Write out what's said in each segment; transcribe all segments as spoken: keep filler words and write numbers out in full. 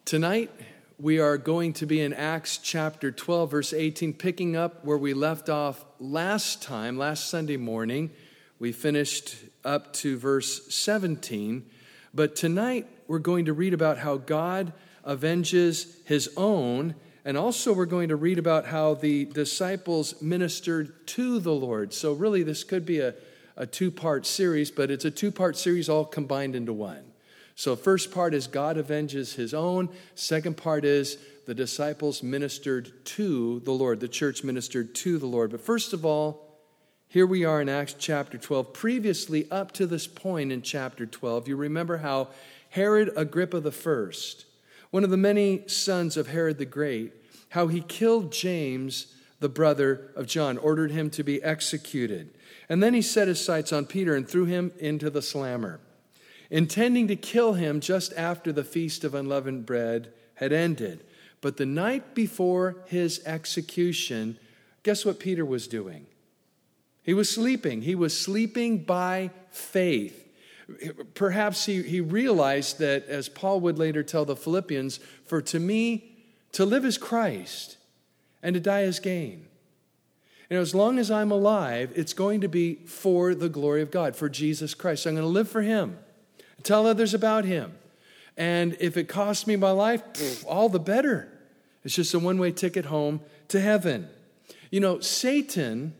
Tonight, we are going to be in Acts chapter twelve, verse eighteen, picking up where we left off last time, last Sunday morning. We finished up to verse seventeen. But tonight, we're going to read about how God avenges his own, and also we're going to read about how the disciples ministered to the Lord. So really, this could be a, a two-part series, but it's a two-part series all combined into one. So first part is God avenges his own. Second part is the disciples ministered to the Lord. The church ministered to the Lord. But first of all, here we are in Acts chapter twelve. Previously, up to this point in chapter twelve, you remember how Herod Agrippa the First, one of the many sons of Herod the Great, how he killed James, the brother of John, ordered him to be executed. And then he set his sights on Peter and threw him into the slammer, intending to kill him just after the Feast of Unleavened Bread had ended. But the night before his execution, guess what Peter was doing? He was sleeping. He was sleeping by faith. Perhaps he, he realized that, as Paul would later tell the Philippians, for to me, to live is Christ, and to die is gain. And as long as I'm alive, it's going to be for the glory of God, for Jesus Christ. So I'm going to live for him. Tell others about him. And if it costs me my life, pff, all the better. It's just a one-way ticket home to heaven. You know, Satan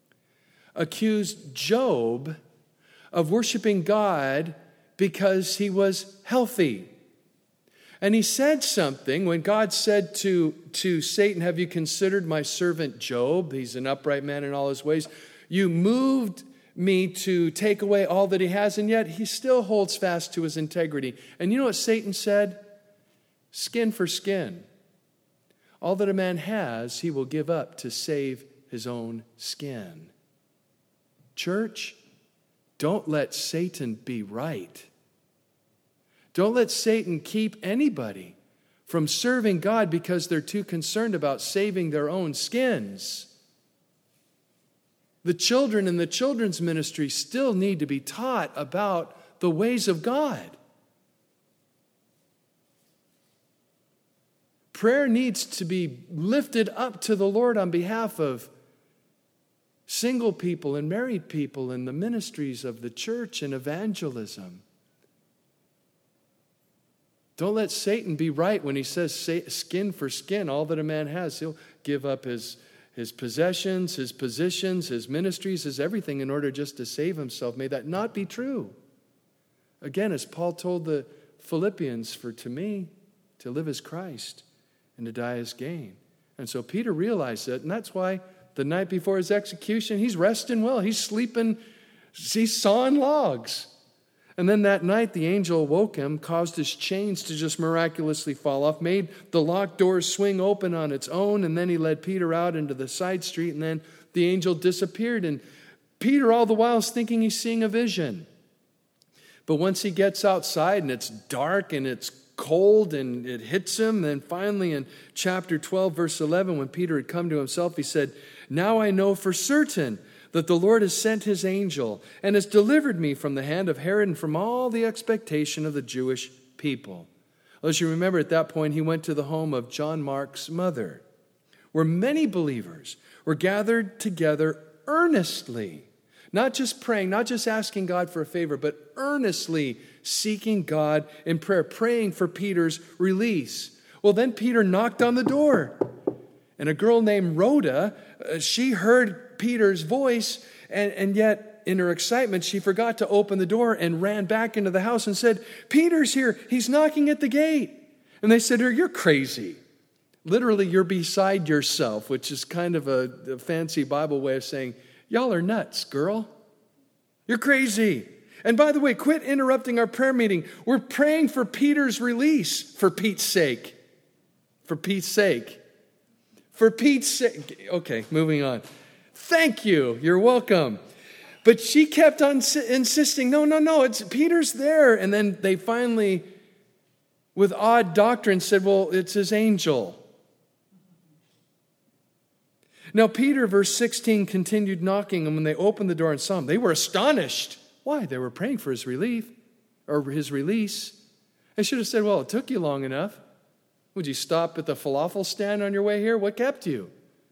accused Job of worshiping God because he was healthy. And he said something when God said to, to Satan, "Have you considered my servant Job? He's an upright man in all his ways. You moved me to take away all that he has, and yet he still holds fast to his integrity." And you know what Satan said? Skin for skin. All that a man has, he will give up to save his own skin. Church, don't let Satan be right. Don't let Satan keep anybody from serving God because they're too concerned about saving their own skins. The children in the children's ministry still need to be taught about the ways of God. Prayer needs to be lifted up to the Lord on behalf of single people and married people in the ministries of the church and evangelism. Don't let Satan be right when he says skin for skin. All that a man has, he'll give up his His possessions, his positions, his ministries, his everything in order just to save himself. May that not be true. Again, as Paul told the Philippians, for to me, to live is Christ, and to die is gain. And so Peter realized that, and that's why the night before his execution, he's resting well. He's sleeping, he's sawing logs. And then that night, the angel woke him, caused his chains to just miraculously fall off, made the locked doors swing open on its own, and then he led Peter out into the side street, and then the angel disappeared. And Peter, all the while, is thinking he's seeing a vision. But once he gets outside, and it's dark, and it's cold, and it hits him, then finally in chapter twelve, verse eleven, when Peter had come to himself, he said, "Now I know for certain that the Lord has sent his angel and has delivered me from the hand of Herod and from all the expectation of the Jewish people." Well, as you remember, at that point, he went to the home of John Mark's mother, where many believers were gathered together earnestly, not just praying, not just asking God for a favor, but earnestly seeking God in prayer, praying for Peter's release. Well, then Peter knocked on the door, and a girl named Rhoda, uh, she heard Peter's voice, and, and yet in her excitement, she forgot to open the door and ran back into the house and said, "Peter's here. He's knocking at the gate." And they said to her, "You're crazy." Literally, you're beside yourself, which is kind of a, a fancy Bible way of saying, y'all are nuts, girl. You're crazy. And by the way, quit interrupting our prayer meeting. We're praying for Peter's release, for Pete's sake. For Pete's sake. For Pete's sake. Okay, moving on. Thank you. You're welcome. But she kept on insisting, no, no, no, it's Peter's there. And then they finally, with odd doctrine, said, well, it's his angel. Now, Peter, verse sixteen, continued knocking, and when they opened the door and saw him, they were astonished. Why? They were praying for his relief, or his release. They should have said, well, it took you long enough. Would you stop at the falafel stand on your way here? What kept you?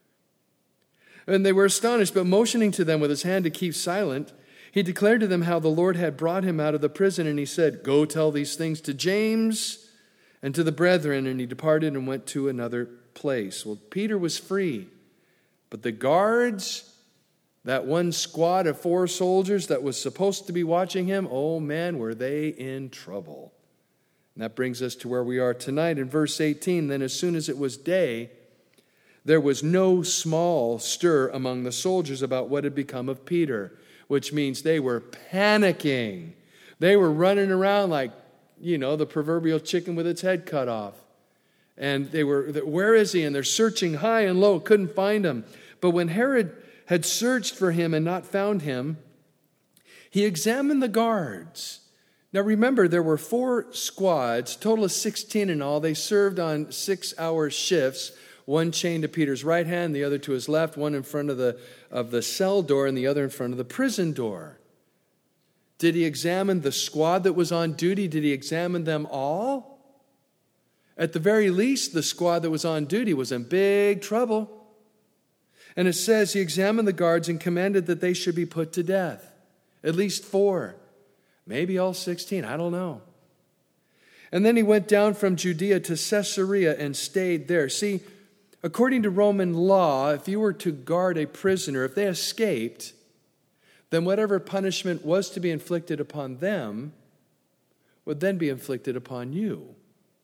And they were astonished, but motioning to them with his hand to keep silent, he declared to them how the Lord had brought him out of the prison, and he said, "Go tell these things to James and to the brethren." And he departed and went to another place. Well, Peter was free, but the guards, that one squad of four soldiers that was supposed to be watching him, oh man, were they in trouble. And that brings us to where we are tonight in verse eighteen. Then as soon as it was day, there was no small stir among the soldiers about what had become of Peter, which means they were panicking. They were running around like, you know, the proverbial chicken with its head cut off. And they were, where is he? And they're searching high and low, couldn't find him. But when Herod had searched for him and not found him, he examined the guards. Now remember, there were four squads, total of sixteen in all. They served on six-hour shifts, one chained to Peter's right hand, the other to his left, one in front of the, of the cell door and the other in front of the prison door. Did he examine the squad that was on duty? Did he examine them all? At the very least, the squad that was on duty was in big trouble. And it says he examined the guards and commanded that they should be put to death. At least four. Maybe all sixteen. I don't know. And then he went down from Judea to Caesarea and stayed there. See, according to Roman law, if you were to guard a prisoner, if they escaped, then whatever punishment was to be inflicted upon them would then be inflicted upon you.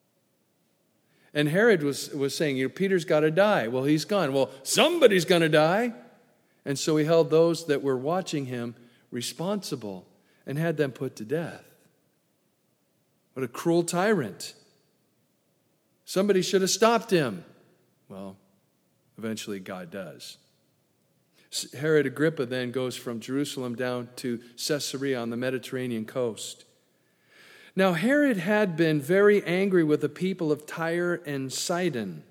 And Herod was, was saying, you know, Peter's got to die. Well, he's gone. Well, somebody's going to die. And so he held those that were watching him responsible and had them put to death. What a cruel tyrant. Somebody should have stopped him. Well, eventually God does. Herod Agrippa then goes from Jerusalem down to Caesarea on the Mediterranean coast. Now, Herod had been very angry with the people of Tyre and Sidon.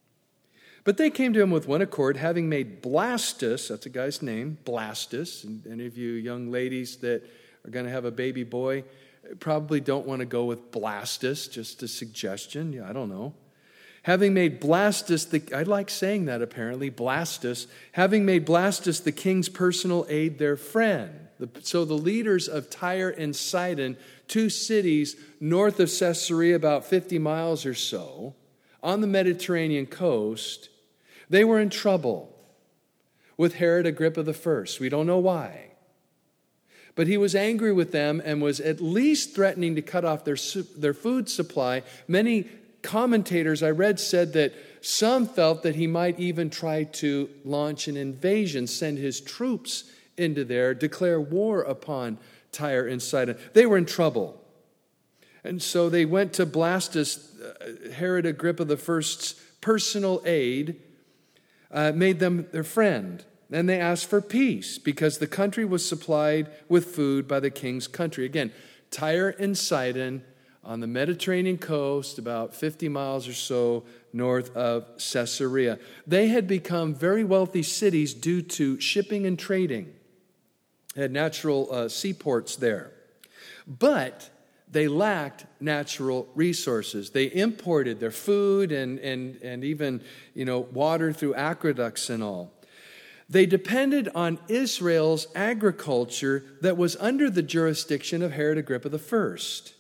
But they came to him with one accord, having made Blastus, that's a guy's name, Blastus. And any of you young ladies that are going to have a baby boy probably don't want to go with Blastus, just a suggestion. Yeah, I don't know. Having made Blastus, the, I like saying that apparently, Blastus, having made Blastus the king's personal aide their friend. The, so the leaders of Tyre and Sidon, two cities north of Caesarea, about fifty miles or so, on the Mediterranean coast, they were in trouble with Herod Agrippa the First. We don't know why. But he was angry with them and was at least threatening to cut off their, their food supply. Many commentators I read said that some felt that he might even try to launch an invasion, send his troops into there, declare war upon Tyre and Sidon. They were in trouble. And so they went to Blastus, Herod Agrippa the First's personal aide, uh, made them their friend. And they asked for peace because the country was supplied with food by the king's country. Again, Tyre and Sidon on the Mediterranean coast, about fifty miles or so north of Caesarea. They had become very wealthy cities due to shipping and trading. They had natural uh, seaports there. But they lacked natural resources. They imported their food and, and, and even, you know, water through aqueducts and all. They depended on Israel's agriculture that was under the jurisdiction of Herod Agrippa the First.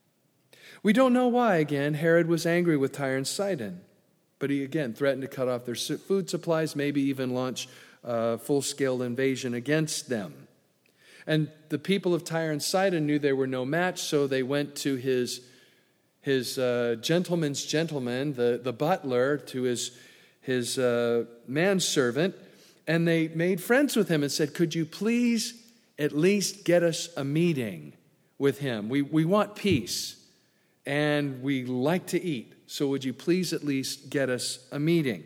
We don't know why, again, Herod was angry with Tyre and Sidon. But he, again, threatened to cut off their food supplies, maybe even launch a full-scale invasion against them. And the people of Tyre and Sidon knew they were no match, so they went to his, his uh, gentleman's gentleman, the, the butler, to his, his uh, manservant, and they made friends with him and said, could you please at least get us a meeting with him? We, we want peace, and we like to eat, so would you please at least get us a meeting?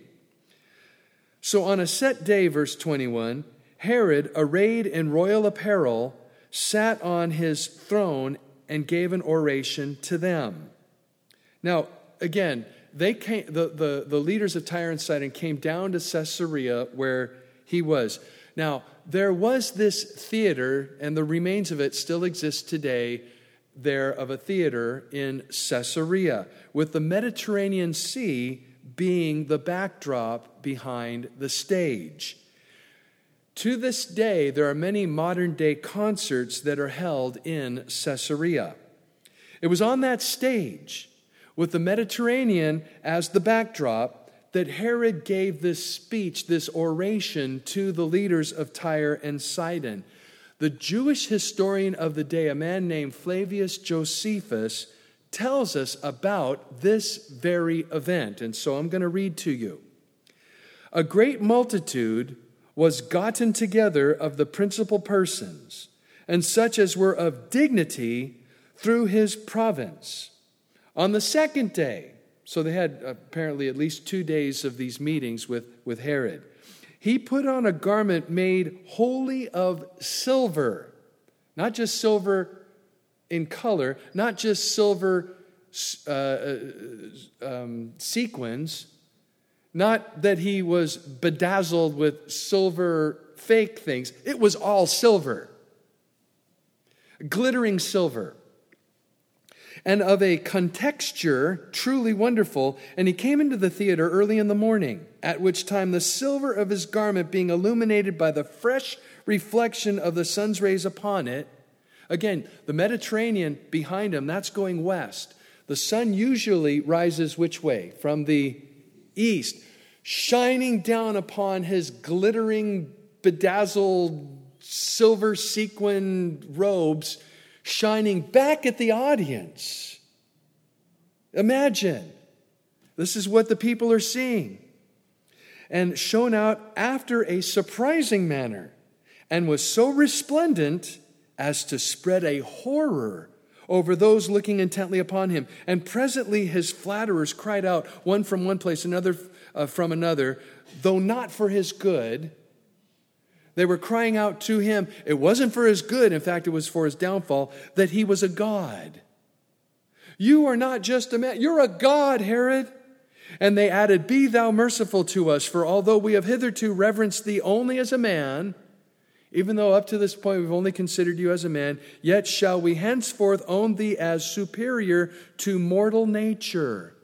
So on a set day, verse twenty-one, Herod, arrayed in royal apparel, sat on his throne and gave an oration to them. Now, again, they came, the, the, the leaders of Tyre and Sidon came down to Caesarea where he was. Now, there was this theater, and the remains of it still exist today, there of a theater in Caesarea, with the Mediterranean Sea being the backdrop behind the stage. To this day, there are many modern-day concerts that are held in Caesarea. It was on that stage, with the Mediterranean as the backdrop, that Herod gave this speech, this oration to the leaders of Tyre and Sidon. The Jewish historian of the day, a man named Flavius Josephus, tells us about this very event. And so I'm going to read to you. A great multitude was gotten together of the principal persons, and such as were of dignity through his province. On the second day, so they had apparently at least two days of these meetings with, with Herod, he put on a garment made wholly of silver, not just silver in color, not just silver uh, um, sequins, not that he was bedazzled with silver fake things. It was all silver, glittering silver, and of a contexture truly wonderful. And he came into the theater early in the morning, at which time the silver of his garment, being illuminated by the fresh reflection of the sun's rays upon it. Again, the Mediterranean behind him, that's going west. The sun usually rises which way? From the east, shining down upon his glittering, bedazzled, silver sequined robes, shining back at the audience. Imagine, this is what the people are seeing. And shone out after a surprising manner, and was so resplendent as to spread a horror over those looking intently upon him. And presently his flatterers cried out, one from one place, another uh, from another, though not for his good. They were crying out to him. It wasn't for his good. In fact, it was for his downfall, that he was a god. You are not just a man. You're a god, Herod. And they added, be thou merciful to us, for although we have hitherto reverenced thee only as a man, even though up to this point we've only considered you as a man, yet shall we henceforth own thee as superior to mortal nature.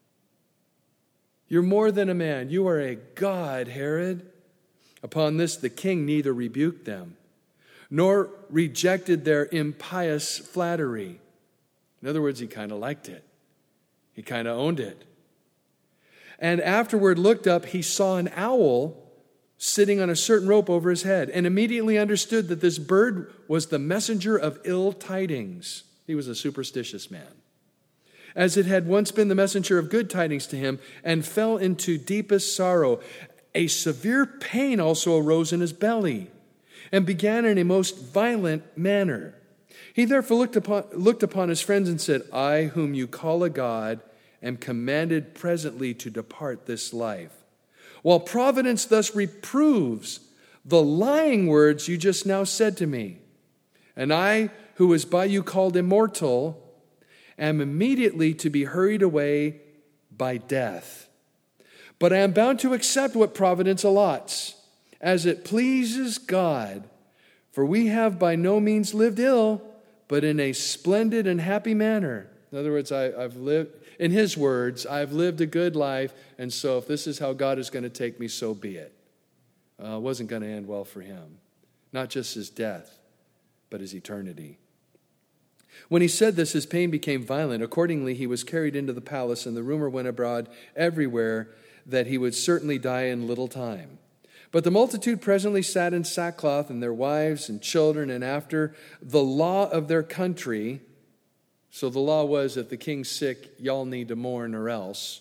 You're more than a man. You are a god, Herod. Upon this the king neither rebuked them, nor rejected their impious flattery. In other words, he kind of liked it. He kind of owned it. And afterward looked up, he saw an owl sitting on a certain rope over his head, and immediately understood that this bird was the messenger of ill tidings. He was a superstitious man, as it had once been the messenger of good tidings to him, and fell into deepest sorrow. A severe pain also arose in his belly, and began in a most violent manner. He therefore looked upon, looked upon his friends and said, I, whom you call a god, am commanded presently to depart this life. While providence thus reproves the lying words you just now said to me. And I, who was by you called immortal, am immediately to be hurried away by death. But I am bound to accept what providence allots, as it pleases God. For we have by no means lived ill, but in a splendid and happy manner. In other words, I, I've lived, in his words, I've lived a good life, and so if this is how God is going to take me, so be it. Uh, it wasn't going to end well for him. Not just his death, but his eternity. When he said this, his pain became violent. Accordingly, he was carried into the palace, and the rumor went abroad everywhere that he would certainly die in little time. But the multitude presently sat in sackcloth, and their wives and children, and after the law of their country. So the law was, if the king's sick, y'all need to mourn or else.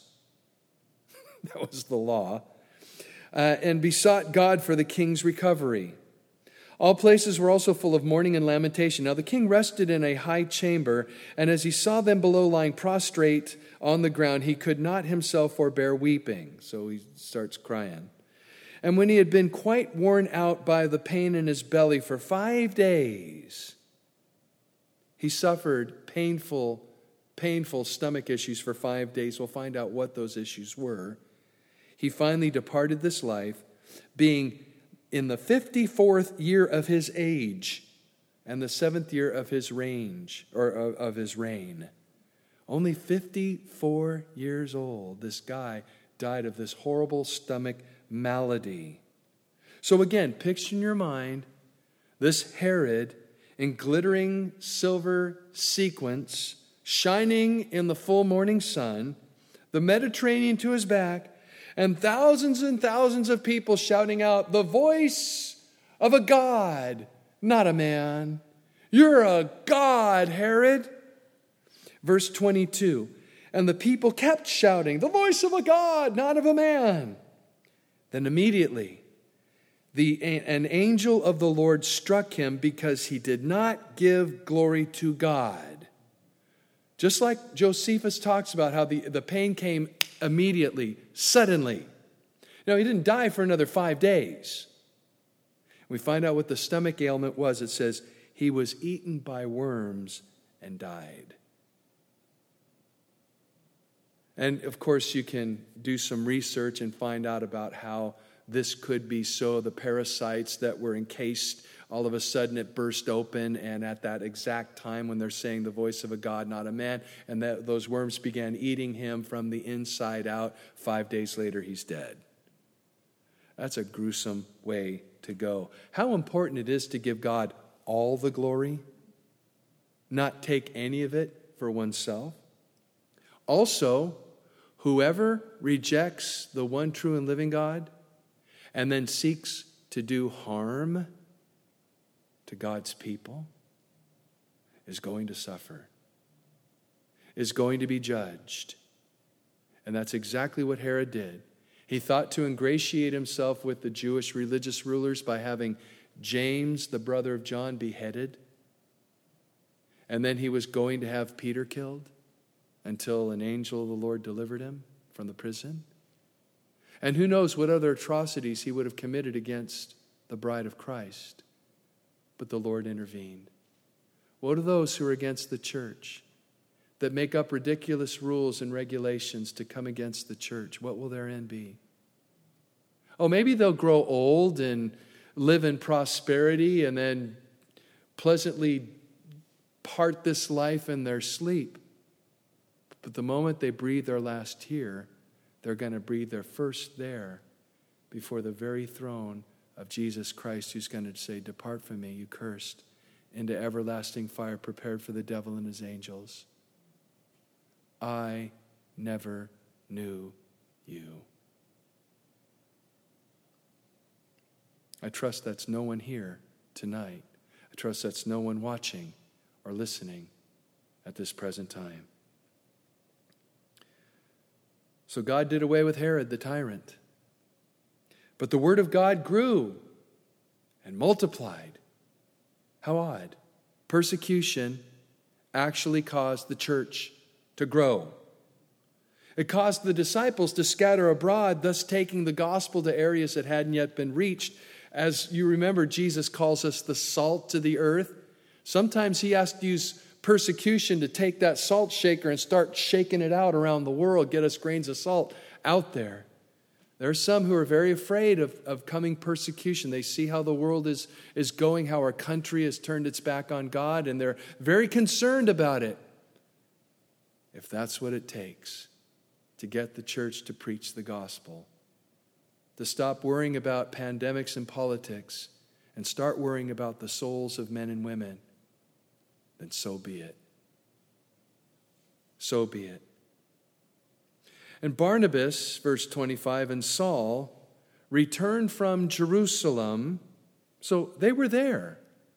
That was the law. Uh, and besought God for the king's recovery. All places were also full of mourning and lamentation. Now the king rested in a high chamber, and as he saw them below lying prostrate on the ground, he could not himself forbear weeping. So he starts crying. And when he had been quite worn out by the pain in his belly for five days, he suffered painful, painful stomach issues for five days. We'll find out what those issues were. He finally departed this life, being in the fifty-fourth year of his age. and the seventh year of his range, or of, of his reign. Only fifty-four years old, this guy died of this horrible stomach malady. So again, picture in your mind this Herod in glittering silver sequins, shining in the full morning sun, the Mediterranean to his back, and thousands and thousands of people shouting out, "The voice of a God, not a man. You're a god, Herod." Verse twenty-two, and the people kept shouting, "The voice of a god, not of a man." Then immediately the, an angel of the Lord struck him because he did not give glory to God. Just like Josephus talks about how the, the pain came immediately, suddenly. Now, he didn't die for another five days. We find out what the stomach ailment was. It says, he was eaten by worms and died. And of course, you can do some research and find out about how this could be so. The parasites that were encased, all of a sudden it burst open, and at that exact time when they're saying the voice of a God, not a man, and that those worms began eating him from the inside out, five days later he's dead. That's a gruesome way to go. How important it is to give God all the glory, not take any of it for oneself. Also, whoever rejects the one true and living God and then seeks to do harm to God's people is going to suffer, is going to be judged. And that's exactly what Herod did. He thought to ingratiate himself with the Jewish religious rulers by having James, the brother of John, beheaded. And then he was going to have Peter killed until an angel of the Lord delivered him from the prison. And who knows what other atrocities he would have committed against the bride of Christ. But the Lord intervened. Woe to those who are against the church, that make up ridiculous rules and regulations to come against the church. What will their end be? Oh, maybe they'll grow old and live in prosperity and then pleasantly part this life in their sleep. But the moment they breathe their last here, they're going to breathe their first there before the very throne of Jesus Christ, who's going to say, "Depart from me, you cursed, into everlasting fire prepared for the devil and his angels. I never knew you." I trust that's no one here tonight. I trust that's no one watching or listening at this present time. So God did away with Herod the tyrant. But the word of God grew and multiplied. How odd. Persecution actually caused the church to grow. It caused the disciples to scatter abroad, thus taking the gospel to areas that hadn't yet been reached. As you remember, Jesus calls us the salt to the earth. Sometimes he has to use persecution to take that salt shaker and start shaking it out around the world, get us grains of salt out there. There are some who are very afraid of, of coming persecution. They see how the world is, is going, how our country has turned its back on God, and they're very concerned about it. If that's what it takes to get the church to preach the gospel, to stop worrying about pandemics and politics and start worrying about the souls of men and women, then so be it. So be it. And Barnabas, verse twenty-five, and Saul returned from Jerusalem. So they were there.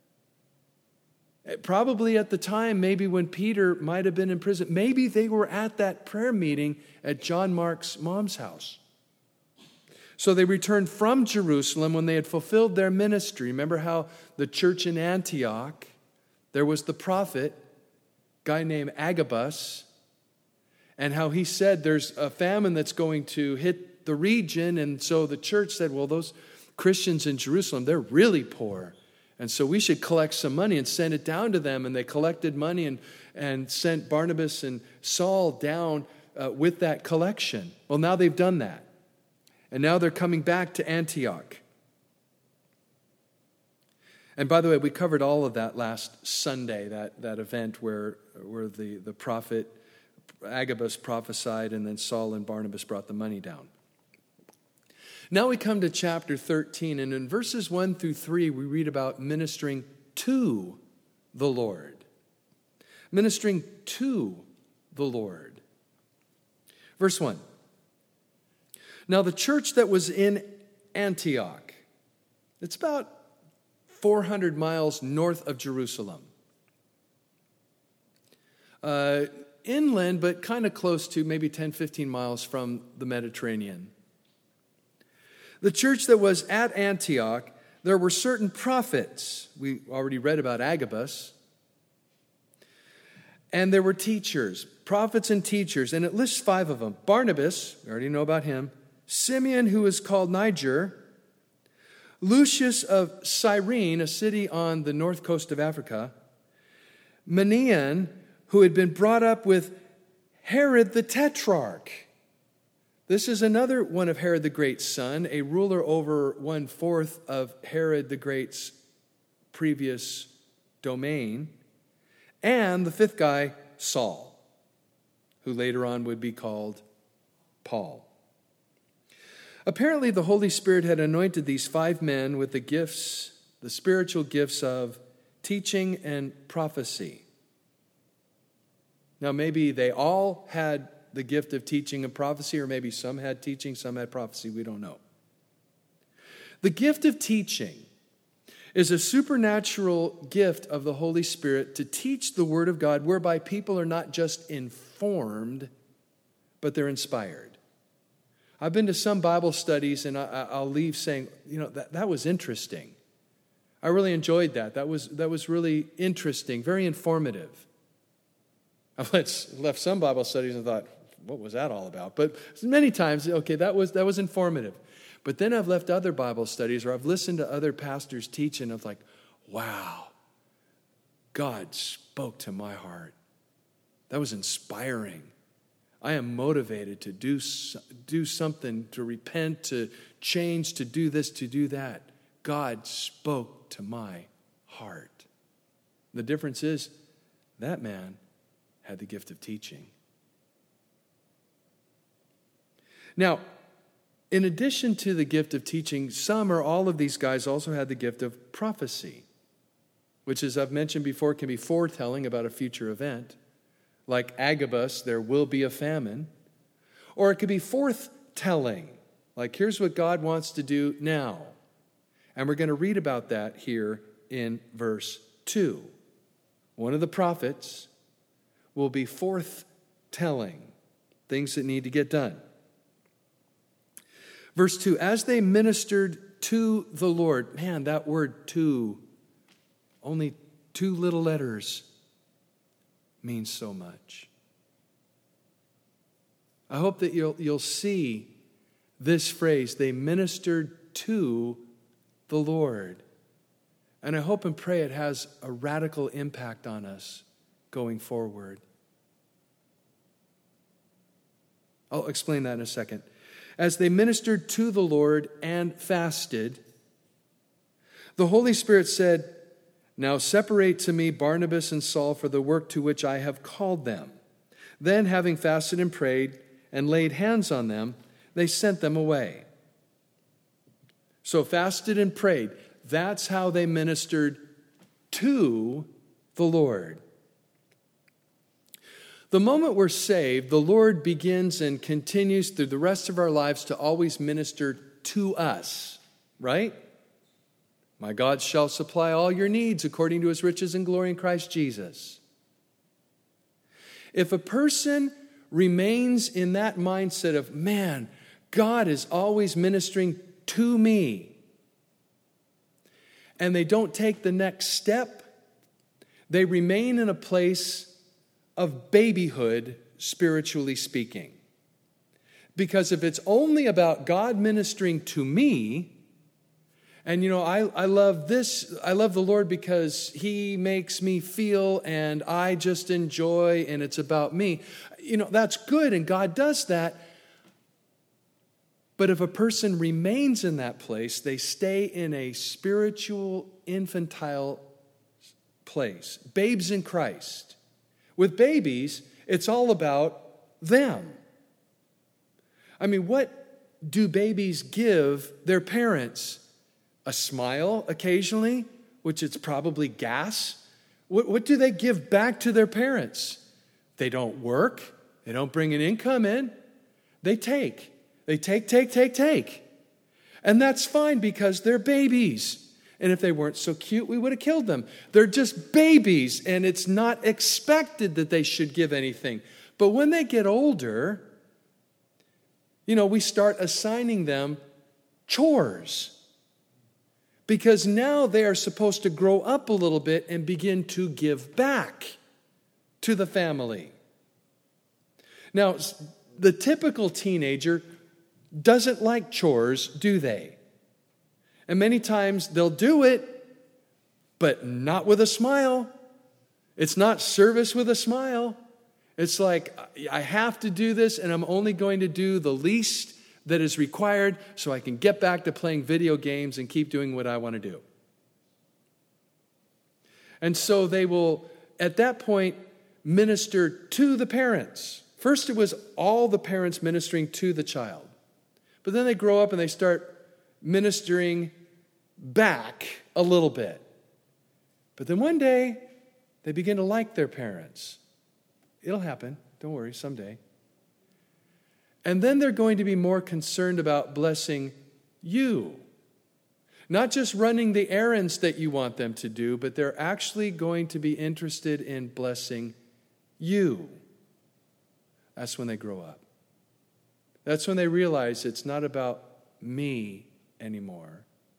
Probably at the time, maybe when Peter might have been in prison. Maybe they were at that prayer meeting at John Mark's mom's house. So they returned from Jerusalem when they had fulfilled their ministry. Remember how the church in Antioch, there was the prophet, a guy named Agabus, and how he said there's a famine that's going to hit the region. And so the church said, well, those Christians in Jerusalem, they're really poor. And so we should collect some money and send it down to them. And they collected money and, and sent Barnabas and Saul down uh, with that collection. Well, now they've done that. And now they're coming back to Antioch. And by the way, we covered all of that last Sunday, that, that event where, where the, the prophet Agabus prophesied and then Saul and Barnabas brought the money down. Now we come to chapter thirteen, and in verses one through three, we read about ministering to the Lord. Ministering to the Lord. Verse one. Now the church that was in Antioch, it's about four hundred miles north of Jerusalem. Uh, inland, but kind of close to, maybe ten, fifteen miles from the Mediterranean. The church that was at Antioch, there were certain prophets. We already read about Agabus. And there were teachers, prophets and teachers, and it lists five of them. Barnabas, we already know about him. Simeon, who is called Niger. Lucius of Cyrene, a city on the north coast of Africa. Manaen, who had been brought up with Herod the Tetrarch. This is another one of Herod the Great's son, a ruler over one-fourth of Herod the Great's previous domain. And the fifth guy, Saul, who later on would be called Paul. Apparently, the Holy Spirit had anointed these five men with the gifts, the spiritual gifts of teaching and prophecy. Now, maybe they all had the gift of teaching and prophecy, or maybe some had teaching, some had prophecy, we don't know. The gift of teaching is a supernatural gift of the Holy Spirit to teach the Word of God, whereby people are not just informed, but they're inspired. I've been to some Bible studies, and I, I'll leave saying, you know, that, that was interesting. I really enjoyed that. That was, that was really interesting, very informative. I've left some Bible studies and thought, what was that all about? But many times, okay, that was that was informative. But then I've left other Bible studies, or I've listened to other pastors teach, and I'm like, wow, God spoke to my heart. That was inspiring. I am motivated to do, do something, to repent, to change, to do this, to do that. God spoke to my heart. The difference is that man had the gift of teaching. Now, in addition to the gift of teaching, some or all of these guys also had the gift of prophecy, which, as I've mentioned before, can be foretelling about a future event. Like Agabus, there will be a famine. Or it could be forthtelling, like here's what God wants to do now. And we're going to read about that here in verse two. One of the prophets will be forthtelling things that need to get done. Verse two, as they ministered to the Lord. Man, that word "to," only two little letters, means so much. I hope that you'll, you'll see this phrase, they ministered to the Lord. And I hope and pray it has a radical impact on us going forward. I'll explain that in a second. As they ministered to the Lord and fasted, the Holy Spirit said, now separate to me Barnabas and Saul for the work to which I have called them. Then, having fasted and prayed and laid hands on them, they sent them away. So fasted and prayed. That's how they ministered to the Lord. The moment we're saved, the Lord begins and continues through the rest of our lives to always minister to us, right? My God shall supply all your needs according to his riches and glory in Christ Jesus. If a person remains in that mindset of, man, God is always ministering to me, and they don't take the next step, they remain in a place of babyhood, spiritually speaking. Because if it's only about God ministering to me, and you know, I, I love this, I love the Lord because he makes me feel and I just enjoy and it's about me. You know, that's good and God does that. But if a person remains in that place, they stay in a spiritual, infantile place. Babes in Christ. With babies, it's all about them. I mean, what do babies give their parents? A smile occasionally, which it's probably gas. What, what do they give back to their parents? They don't work. They don't bring an income in. They take. They take, take, take, take. And that's fine because they're babies. And if they weren't so cute, we would have killed them. They're just babies, and it's not expected that they should give anything. But when they get older, you know, we start assigning them chores. Because now they are supposed to grow up a little bit and begin to give back to the family. Now, the typical teenager doesn't like chores, do they? And many times they'll do it, but not with a smile. It's not service with a smile. It's like, I have to do this, and I'm only going to do the least that is required so I can get back to playing video games and keep doing what I want to do. And so they will, at that point, minister to the parents. First, it was all the parents ministering to the child. But then they grow up and they start ministering back a little bit. But then one day, they begin to like their parents. It'll happen. Don't worry, someday. And then they're going to be more concerned about blessing you. Not just running the errands that you want them to do, but they're actually going to be interested in blessing you. That's when they grow up. That's when they realize it's not about me anymore.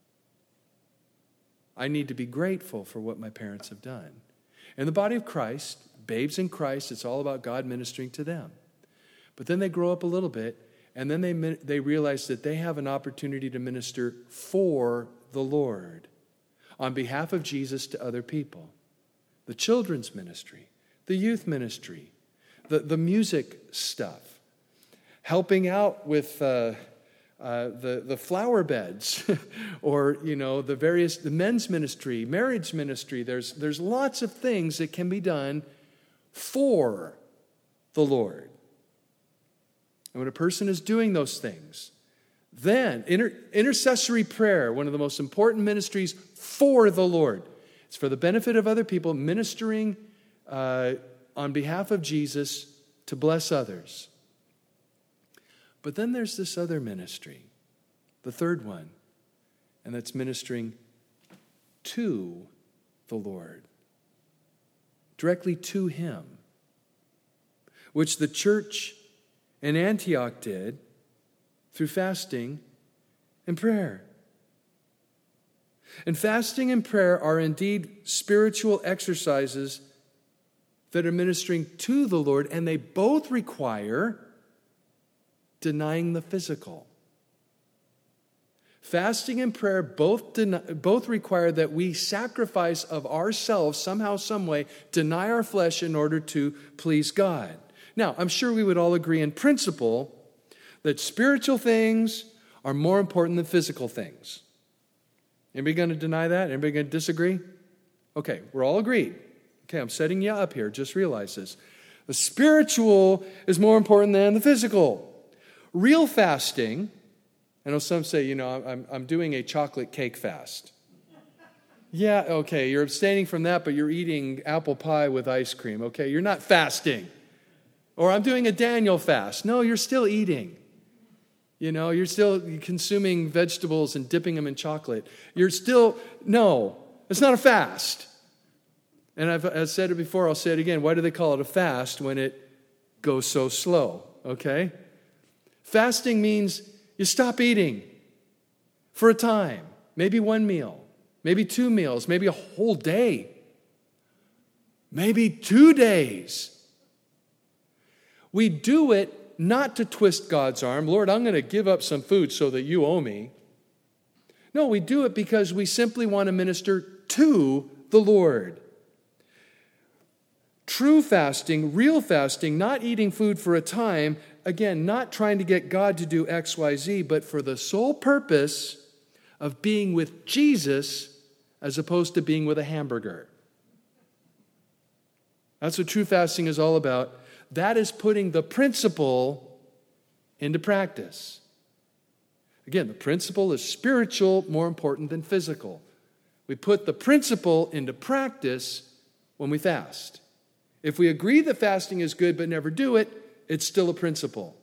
I need to be grateful for what my parents have done. In the body of Christ, babes in Christ, it's all about God ministering to them. But then they grow up a little bit, and then they, they realize that they have an opportunity to minister for the Lord on behalf of Jesus to other people. The children's ministry, the youth ministry, the, the music stuff, helping out with uh, uh, the, the flower beds or, you know, the various, the men's ministry, marriage ministry. There's, there's lots of things that can be done for the Lord. And when a person is doing those things, then inter- intercessory prayer, one of the most important ministries for the Lord. It's for the benefit of other people, ministering uh, on behalf of Jesus to bless others. But then there's this other ministry, the third one, and that's ministering to the Lord, directly to Him, which the church in Antioch did through fasting and prayer. And fasting and prayer are indeed spiritual exercises that are ministering to the Lord, and they both require denying the physical. Fasting and prayer both, deny, both require that we sacrifice of ourselves somehow, some way, deny our flesh in order to please God. Now, I'm sure we would all agree in principle that spiritual things are more important than physical things. Anybody going to deny that? Anybody going to disagree? Okay, we're all agreed. Okay, I'm setting you up here. Just realize this. The spiritual is more important than the physical. Real fasting, I know some say, you know, I'm, I'm doing a chocolate cake fast. Yeah, okay, you're abstaining from that, but you're eating apple pie with ice cream. Okay, you're not fasting. Or I'm doing a Daniel fast. No, you're still eating. You know, you're still consuming vegetables and dipping them in chocolate. You're still, no, it's not a fast. And I've, I've said it before, I'll say it again. Why do they call it a fast when it goes so slow? Okay? Fasting means you stop eating for a time, maybe one meal, maybe two meals, maybe a whole day, maybe two days. We do it not to twist God's arm. Lord, I'm going to give up some food so that you owe me. No, we do it because we simply want to minister to the Lord. True fasting, real fasting, not eating food for a time, again, not trying to get God to do X, Y, Z, but for the sole purpose of being with Jesus as opposed to being with a hamburger. That's what true fasting is all about. That is putting the principle into practice. Again, the principle is spiritual, more important than physical. We put the principle into practice when we fast. If we agree that fasting is good but never do it, it's still a principle.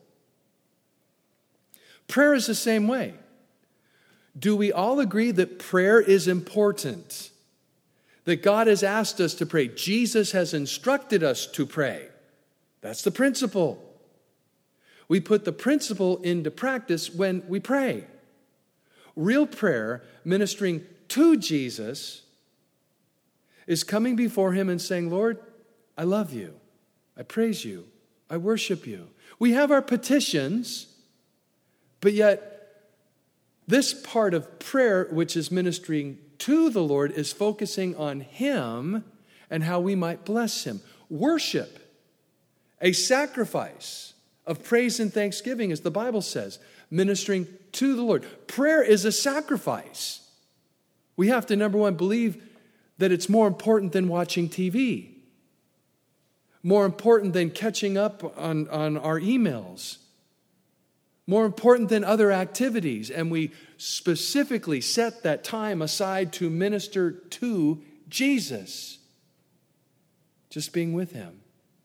Prayer is the same way. Do we all agree that prayer is important? That God has asked us to pray. Jesus has instructed us to pray. That's the principle. We put the principle into practice when we pray. Real prayer, ministering to Jesus, is coming before him and saying, Lord, I love you. I praise you. I worship you. We have our petitions, but yet this part of prayer, which is ministering to the Lord, is focusing on him and how we might bless him. Worship, a sacrifice of praise and thanksgiving, as the Bible says, ministering to the Lord. Prayer is a sacrifice. We have to, number one, believe that it's more important than watching T V, more important than catching up on, on our emails, more important than other activities. And we specifically set that time aside to minister to Jesus, just being with him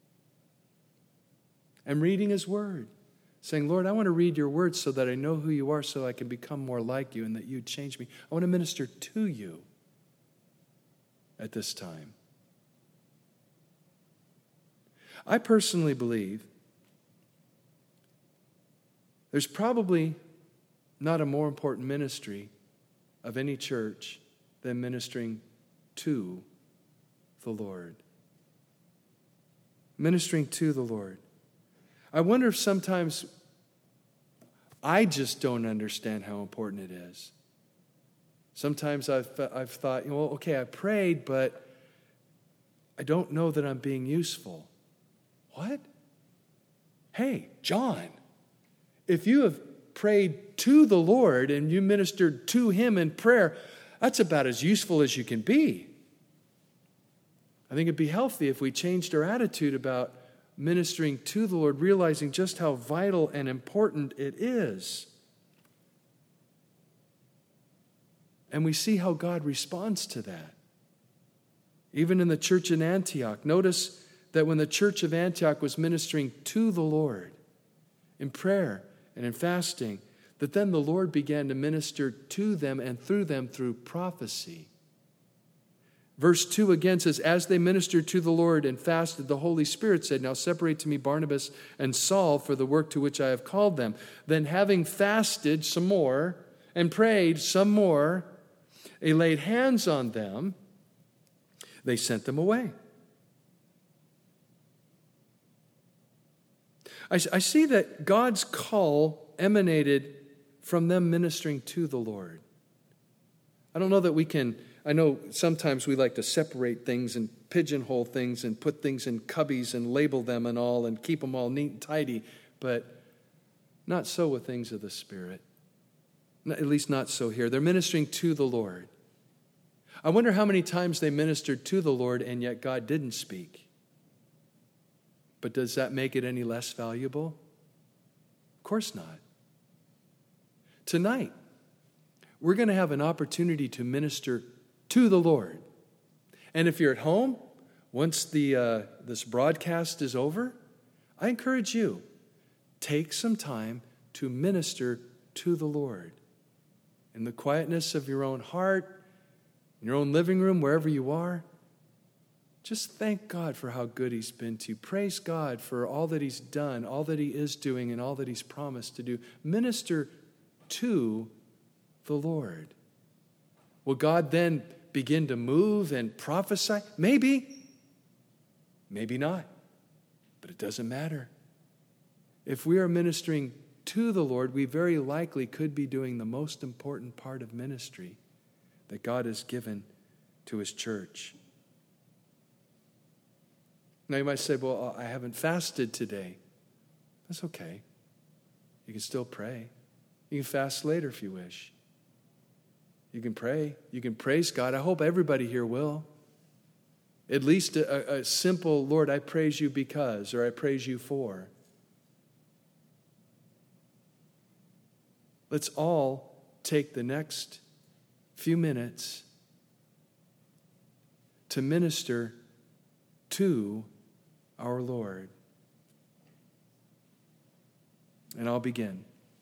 and reading his word, saying, Lord, I want to read your word so that I know who you are, so I can become more like you and that you change me. I want to minister to you at this time. I personally believe there's probably not a more important ministry of any church than ministering to the Lord. Ministering to the Lord. I wonder if sometimes I just don't understand how important it is. Sometimes I've, I've thought, well, okay, I prayed, but I don't know that I'm being useful. What? Hey, John, if you have prayed to the Lord and you ministered to him in prayer, that's about as useful as you can be. I think it'd be healthy if we changed our attitude about ministering to the Lord, realizing just how vital and important it is. And we see how God responds to that. Even in the church in Antioch, notice that when the church of Antioch was ministering to the Lord in prayer and in fasting, that then the Lord began to minister to them and through them through prophecy. Verse two again says, as they ministered to the Lord and fasted, the Holy Spirit said, now separate to me Barnabas and Saul for the work to which I have called them. Then having fasted some more and prayed some more, they laid hands on them, they sent them away. I, I see that God's call emanated from them ministering to the Lord. I don't know that we can, I know sometimes we like to separate things and pigeonhole things and put things in cubbies and label them and all and keep them all neat and tidy, but not so with things of the Spirit. At least not so here. They're ministering to the Lord. I wonder how many times they ministered to the Lord and yet God didn't speak. But does that make it any less valuable? Of course not. Tonight, we're going to have an opportunity to minister to the Lord. And if you're at home, once the uh, this broadcast is over, I encourage you, take some time to minister to the Lord. In the quietness of your own heart, in your own living room, wherever you are, just thank God for how good he's been to you. Praise God for all that he's done, all that he is doing, and all that he's promised to do. Minister to the Lord. Will God then begin to move and prophesy? Maybe. Maybe not. But it doesn't matter. If we are ministering to the Lord, we very likely could be doing the most important part of ministry that God has given to his church. Now you might say, well, I haven't fasted today. That's okay. can still pray. You can fast later if you wish. You can pray. You can praise God. I hope everybody here will. At least a, a simple, Lord, I praise you because, or I praise you for. Let's all take the next few minutes to minister to our Lord. And I'll begin.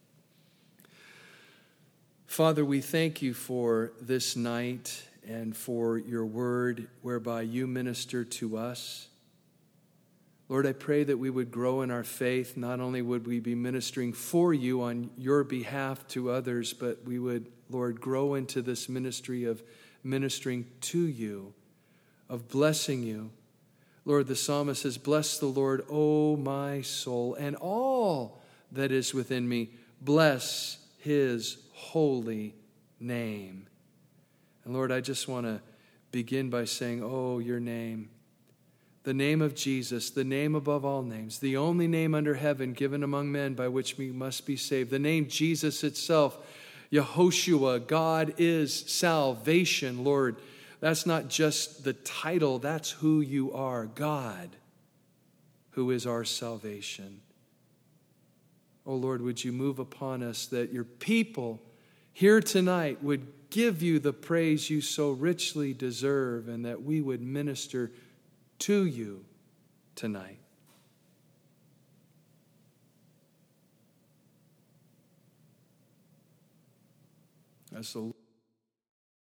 Father, we thank you for this night and for your word whereby you minister to us. Lord, I pray that we would grow in our faith. Not only would we be ministering for you on your behalf to others, but we would, Lord, grow into this ministry of ministering to you, of blessing you. Lord, the psalmist says, bless the Lord, O my soul, and all that is within me. Bless his holy name. And Lord, I just want to begin by saying, oh, your name. The name of Jesus, the name above all names, the only name under heaven given among men by which we must be saved. The name Jesus itself, Yehoshua, God is salvation, Lord. That's not just the title, that's who you are, God, who is our salvation. Oh Lord, would you move upon us that your people here tonight would give you the praise you so richly deserve, and that we would minister to you tonight. As the